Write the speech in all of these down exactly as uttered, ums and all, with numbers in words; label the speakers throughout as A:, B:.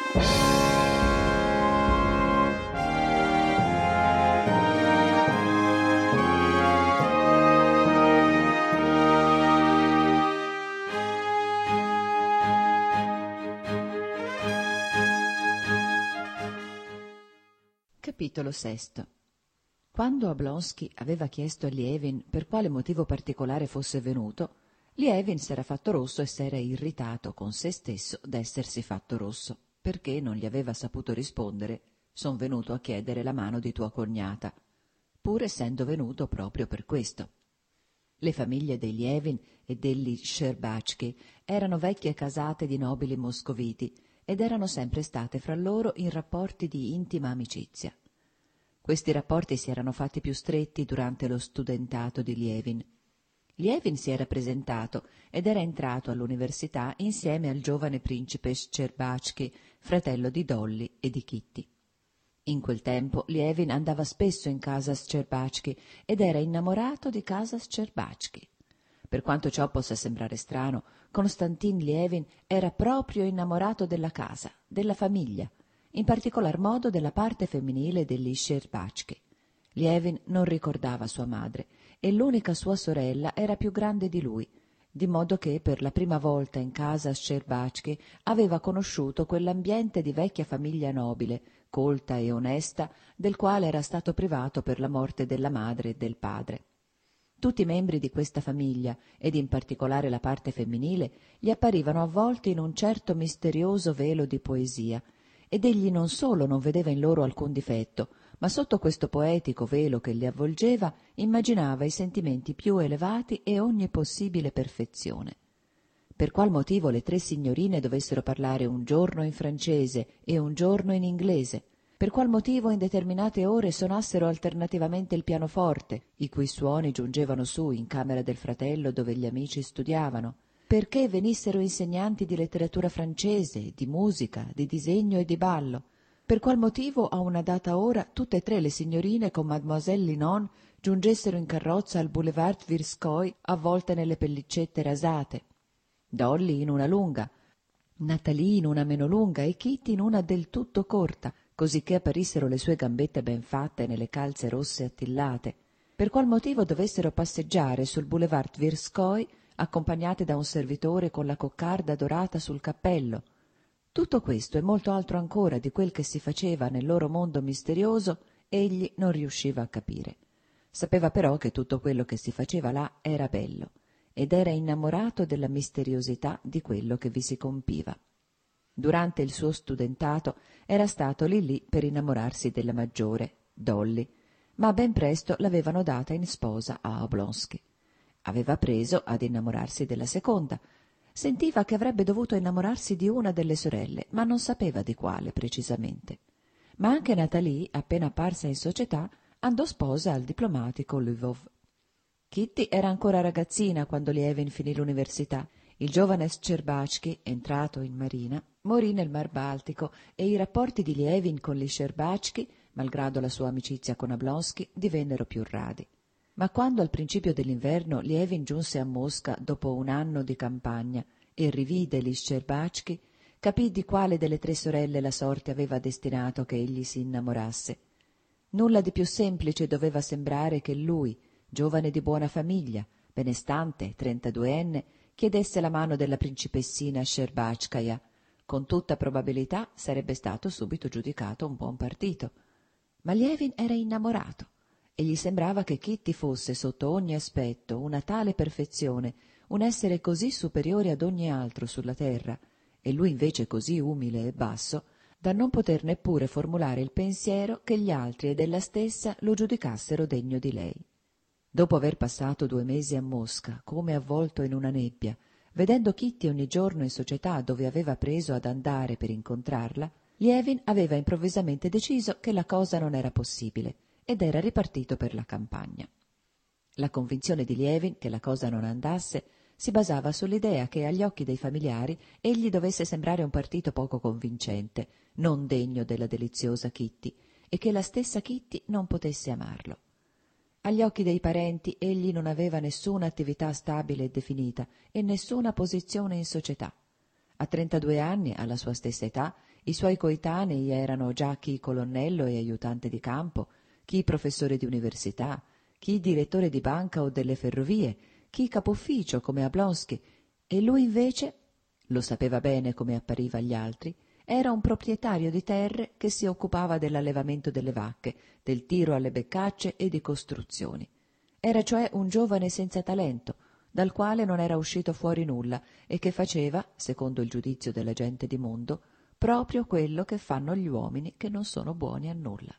A: Capitolo sesto. Quando Oblonsky aveva chiesto a Lievin per quale motivo particolare fosse venuto, Lievin s'era fatto rosso e s'era irritato con se stesso d'essersi fatto rosso, perché non gli aveva saputo rispondere «Son venuto a chiedere la mano di tua cognata», pur essendo venuto proprio per questo. Le famiglie dei Lievin e degli Shcherbatsky erano vecchie casate di nobili moscoviti ed erano sempre state fra loro in rapporti di intima amicizia. Questi rapporti si erano fatti più stretti durante lo studentato di Lievin. Lievin si era presentato ed era entrato all'università insieme al giovane principe Shcherbatsky, fratello di Dolly e di Kitty. In quel tempo Lievin andava spesso in casa Shcherbatsky ed era innamorato di casa Shcherbatsky. Per quanto ciò possa sembrare strano, Konstantin Lievin era proprio innamorato della casa, della famiglia, in particolar modo della parte femminile degli Shcherbatsky. Lievin non ricordava sua madre e l'unica sua sorella era più grande di lui, di modo che per la prima volta in casa Shcherbatsky aveva conosciuto quell'ambiente di vecchia famiglia nobile, colta e onesta, del quale era stato privato per la morte della madre e del padre. Tutti i membri di questa famiglia, ed in particolare la parte femminile, gli apparivano avvolti in un certo misterioso velo di poesia, ed egli non solo non vedeva in loro alcun difetto, ma sotto questo poetico velo che li avvolgeva immaginava i sentimenti più elevati e ogni possibile perfezione. Per qual motivo le tre signorine dovessero parlare un giorno in francese e un giorno in inglese? Per qual motivo in determinate ore suonassero alternativamente il pianoforte, i cui suoni giungevano su in camera del fratello dove gli amici studiavano? Perché venissero insegnanti di letteratura francese, di musica, di disegno e di ballo? Per qual motivo a una data ora tutte e tre le signorine con mademoiselle Linon giungessero in carrozza al boulevard Tverskoi avvolte nelle pellicette rasate? Dolly in una lunga, Natalie in una meno lunga e Kitty in una del tutto corta, cosicché apparissero le sue gambette ben fatte nelle calze rosse attillate. Per qual motivo dovessero passeggiare sul boulevard Tverskoi accompagnate da un servitore con la coccarda dorata sul cappello? Tutto questo e molto altro ancora di quel che si faceva nel loro mondo misterioso egli non riusciva a capire. Sapeva però che tutto quello che si faceva là era bello ed era innamorato della misteriosità di quello che vi si compiva. Durante il suo studentato era stato lì lì per innamorarsi della maggiore, Dolly, ma ben presto l'avevano data in sposa a Oblonsky. Aveva preso ad innamorarsi della seconda. Sentiva che avrebbe dovuto innamorarsi di una delle sorelle, ma non sapeva di quale precisamente. Ma anche Natalie, appena apparsa in società, andò sposa al diplomatico Lvov. Kitty era ancora ragazzina quando Lievin finì l'università. Il giovane Shcherbatsky, entrato in marina, morì nel Mar Baltico e i rapporti di Lievin con gli Shcherbatsky, malgrado la sua amicizia con Oblonsky, divennero più radi. Ma quando al principio dell'inverno Lievin giunse a Mosca dopo un anno di campagna e rivide gli Shcherbatsky, capì di quale delle tre sorelle la sorte aveva destinato che egli si innamorasse. Nulla di più semplice doveva sembrare che lui, giovane di buona famiglia, benestante, trentaduenne, chiedesse la mano della principessina Shcherbatskaya. Con tutta probabilità sarebbe stato subito giudicato un buon partito. Ma Lievin era innamorato e gli sembrava che Kitty fosse sotto ogni aspetto una tale perfezione, un essere così superiore ad ogni altro sulla terra, e lui invece così umile e basso, da non poter neppure formulare il pensiero che gli altri ed ella stessa lo giudicassero degno di lei. Dopo aver passato due mesi a Mosca, come avvolto in una nebbia, vedendo Kitty ogni giorno in società dove aveva preso ad andare per incontrarla, Lievin aveva improvvisamente deciso che la cosa non era possibile ed era ripartito per la campagna. La convinzione di Lievin che la cosa non andasse si basava sull'idea che agli occhi dei familiari egli dovesse sembrare un partito poco convincente, non degno della deliziosa Kitty, e che la stessa Kitty non potesse amarlo. Agli occhi dei parenti egli non aveva nessuna attività stabile e definita e nessuna posizione in società. A trentadue anni, alla sua stessa età, i suoi coetanei erano già chi colonnello e aiutante di campo, chi professore di università, chi direttore di banca o delle ferrovie, chi capufficio come Oblonsky, e lui invece, lo sapeva bene come appariva agli altri, era un proprietario di terre che si occupava dell'allevamento delle vacche, del tiro alle beccacce e di costruzioni. Era cioè un giovane senza talento, dal quale non era uscito fuori nulla e che faceva, secondo il giudizio della gente di mondo, proprio quello che fanno gli uomini che non sono buoni a nulla.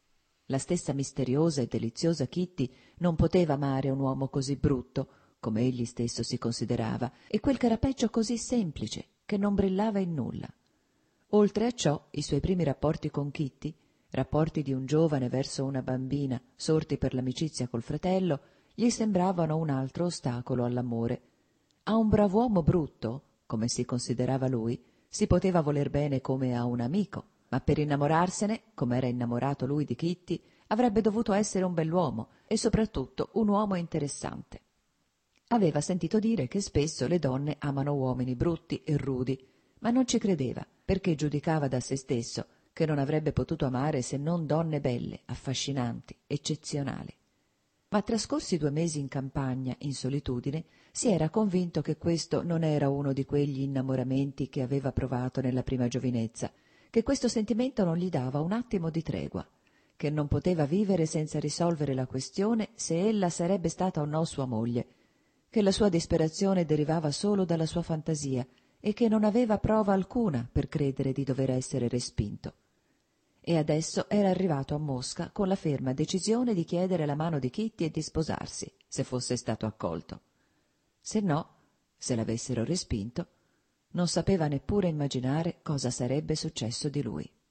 A: La stessa misteriosa e deliziosa Kitty non poteva amare un uomo così brutto, come egli stesso si considerava, e quel carapeggio così semplice, che non brillava in nulla. Oltre a ciò, i suoi primi rapporti con Kitty, rapporti di un giovane verso una bambina, sorti per l'amicizia col fratello, gli sembravano un altro ostacolo all'amore. A un brav'uomo brutto, come si considerava lui, si poteva voler bene come a un amico, ma per innamorarsene, come era innamorato lui di Kitty, avrebbe dovuto essere un bell'uomo e soprattutto un uomo interessante. Aveva sentito dire che spesso le donne amano uomini brutti e rudi, ma non ci credeva, perché giudicava da se stesso che non avrebbe potuto amare se non donne belle, affascinanti, eccezionali. Ma trascorsi due mesi in campagna, in solitudine, si era convinto che questo non era uno di quegli innamoramenti che aveva provato nella prima giovinezza, che questo sentimento non gli dava un attimo di tregua, che non poteva vivere senza risolvere la questione se ella sarebbe stata o no sua moglie, che la sua disperazione derivava solo dalla sua fantasia e che non aveva prova alcuna per credere di dover essere respinto. E adesso era arrivato a Mosca con la ferma decisione di chiedere la mano di Kitty e di sposarsi, se fosse stato accolto. Se no, se l'avessero respinto, non sapeva neppure immaginare cosa sarebbe successo di lui.